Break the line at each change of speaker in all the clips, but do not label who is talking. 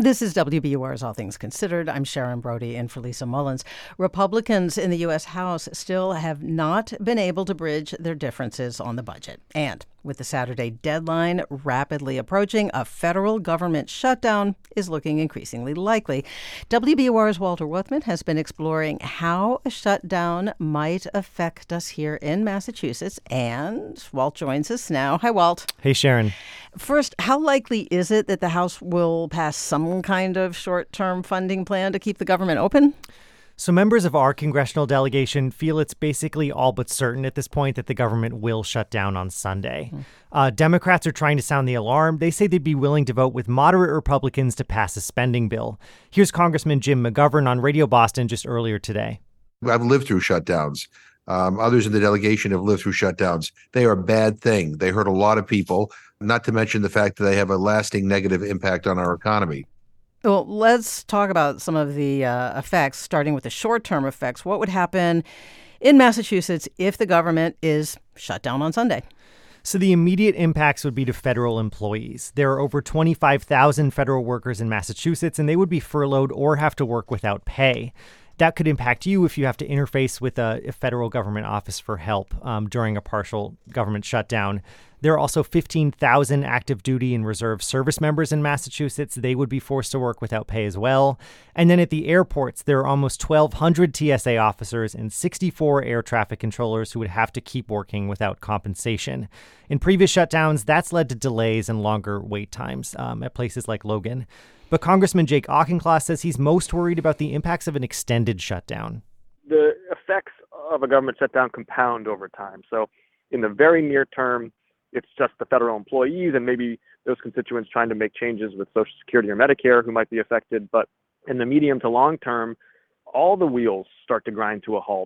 This is WBUR's All Things Considered. I'm Sharon Brody in for Lisa Mullins. Republicans in the U.S. House still have not been able to bridge their differences on the budget. And with the Saturday deadline rapidly approaching, a federal government shutdown is looking increasingly likely. WBUR's Walter Wuthmann has been exploring how a shutdown might affect us here in Massachusetts. And Walt joins us now. Hi, Walt.
Hey, Sharon.
First, how likely is it that the House will pass some kind of short-term funding plan to keep the government open?
So members of our congressional delegation feel it's basically all but certain at this point that the government will shut down on Sunday. Democrats are trying to sound the alarm. They say they'd be willing to vote with moderate Republicans to pass a spending bill. Here's Congressman Jim McGovern on Radio Boston just earlier today.
I've lived through shutdowns. Others in the delegation have lived through shutdowns. They are a bad thing. They hurt a lot of people, not to mention the fact that they have a lasting negative impact on our economy.
Well, let's talk about some of the effects, starting with the short-term effects. What would happen in Massachusetts if the government is shut down on Sunday?
So the immediate impacts would be to federal employees. There are over 25,000 federal workers in Massachusetts, and they would be furloughed or have to work without pay. That could impact you if you have to interface with a federal government office for help during a partial government shutdown. There are also 15,000 active duty and reserve service members in Massachusetts. They would be forced to work without pay as well. And then at the airports, there are almost 1,200 TSA officers and 64 air traffic controllers who would have to keep working without compensation. In previous shutdowns, that's led to delays and longer wait times at places like Logan. But Congressman Jake Auchincloss says he's most worried about the impacts of an extended shutdown.
The effects of a government shutdown compound over time. So in the very near term, it's just the federal employees and maybe those constituents trying to make changes with Social Security or Medicare who might be affected. But in the medium to long term, all the wheels start to grind to a halt.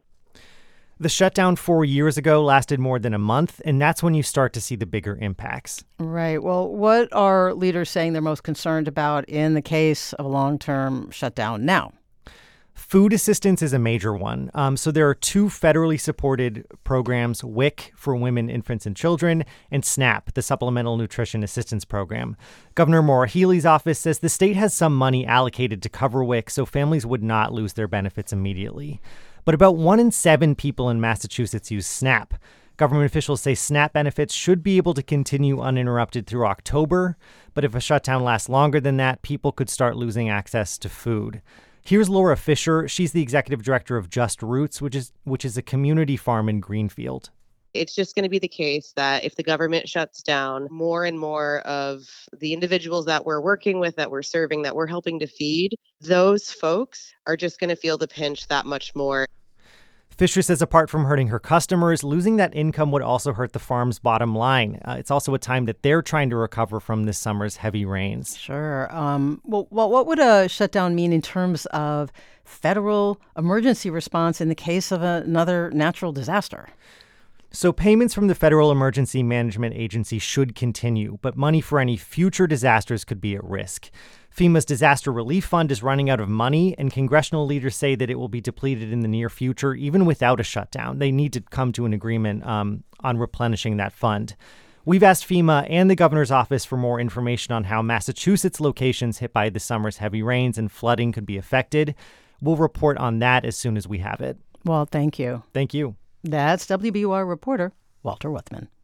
The shutdown 4 years ago lasted more than a month, and that's when you start to see the bigger impacts.
Right. Well, what are leaders saying they're most concerned about in the case of a long-term shutdown now?
Food assistance is a major one. So there are two federally supported programs, WIC for women, infants, and children, and SNAP, the Supplemental Nutrition Assistance Program. Governor Maura Healey's office says the state has some money allocated to cover WIC so families would not lose their benefits immediately. But about 1 in 7 people in Massachusetts use SNAP. Government officials say SNAP benefits should be able to continue uninterrupted through October, but if a shutdown lasts longer than that, people could start losing access to food. Here's Laura Fisher. She's the executive director of Just Roots, which is a community farm in Greenfield.
It's just going to be the case that if the government shuts down, more and more of the individuals that we're working with, that we're serving, that we're helping to feed, those folks are just going to feel the pinch that much more.
Fisher says apart from hurting her customers, losing that income would also hurt the farm's bottom line. It's also a time that they're trying to recover from this summer's heavy rains.
Sure. Well, what would a shutdown mean in terms of federal emergency response in the case of another natural disaster?
So payments from the Federal Emergency Management Agency should continue, but money for any future disasters could be at risk. FEMA's Disaster Relief Fund is running out of money, and congressional leaders say that it will be depleted in the near future, even without a shutdown. They need to come to an agreement on replenishing that fund. We've asked FEMA and the governor's office for more information on how Massachusetts locations hit by this summer's heavy rains and flooding could be affected. We'll report on that as soon as we have it.
Well, thank you.
Thank you.
That's WBUR reporter Walter Wuthmann.